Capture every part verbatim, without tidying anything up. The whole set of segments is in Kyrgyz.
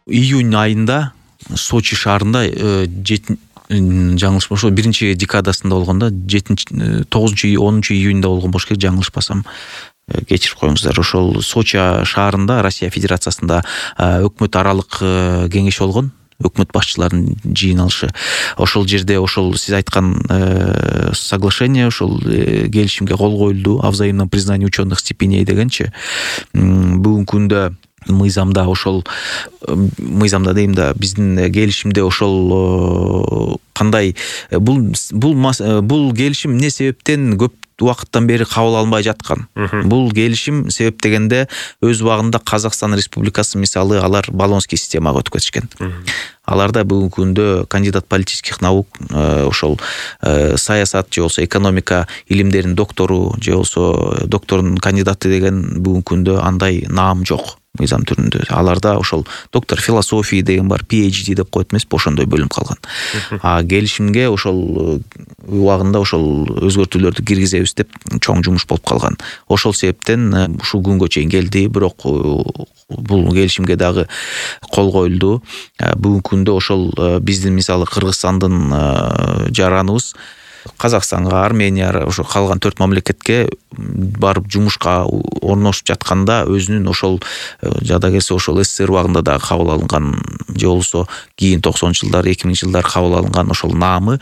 июнь айында Сочи шаарында жаңылышпасам ошо биринчи декадасында болгон да, жетинчи тогузунчу онунчу июньда болгон болуш керек, жаңылышпасам. Кечирип коюңуздар. Ошол Сочи шаарында, Россия Федерациясында өкмөт аралык кеңеш болгон. Өкмөт башчыларынын жыйналышы. Ошол жерде ошол сиз айткан соглашение, ошол келишимге кол коюлду. О взаимном признании ученых степеней дегенчи. Бүгүнкү күндө мыйзамда ошол мыйзамда дейм да, биздин келишимде ошол кандай бул бул бул келишим эмне себептен көп убакыттан бери кабыл алынбай жаткан. Бул келишим себеп дегенде өз убагында Казакстан Республикасы мисалы алар баллонский системага өтүп кетишкен. Аларда бүгүнкү күндө кандидат политических наук, ошол саясат же болсо экономика илимдеринин доктору же болсо доктордун кандидаты деген бүгүнкү күндө андай наам жок. Мыйзам түрүндө. Аларда ошол доктор философии деген бар, пи эйч ди деп коет эмеспи, ошондой бөлүм калган. А келишимге ошол убагында ошол өзгөртүүлөрдү киргизебиз деп чоң жумуш болуп калган. Ошол себептен ушул күнгө чейин келди, бирок бул келишимге дагы кол коюлду. Бүгүнкү күндө ошол биздин мисалы Кыргызстандын жараныбыз Казакстанга, Армения, ошо калган төрт мамлекетке барып жумушка орношуп жатканда өзүнүн ошол жада келсе ошол СССР убагында да кабыл алынган же болсо кийин токсонунчу жылдар, эки миңинчи жылдар кабыл алынган ошол наамы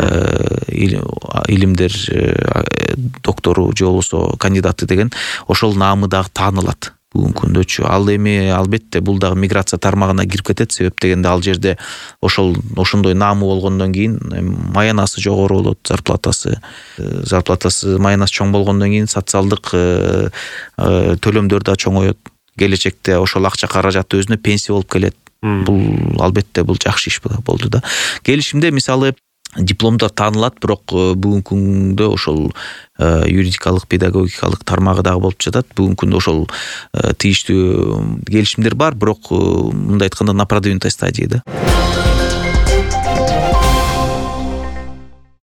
илимдер доктору же болсо кандидаты деген ошол наамы дагы таанылат. Бүгүнкү күндөчү. Ал эми албетте бул дагы миграция тармагына кирип кетет, себеп дегенде ал жерде ошол ошондой наамы болгондон кийин маянасы жогору болот, зарплатасы зарплатасы маянасы чоң болгондон кийин социалдык төлөмдөр да чоңоет. Келечекте ошол акча каражаты өзүнө пенсия болуп келет. Бул албетте бул жакшы иш болду да. Келишимде мисалы дипломдор таанылат, бирок бүгүнкү күндө ошол юридикалык, педагогикалык тармагы дагы болуп жатат. Бүгүнкү күндө ошол тийиштүү келишимдер бар, бирок мындай айтканда на продвинутой стадии да.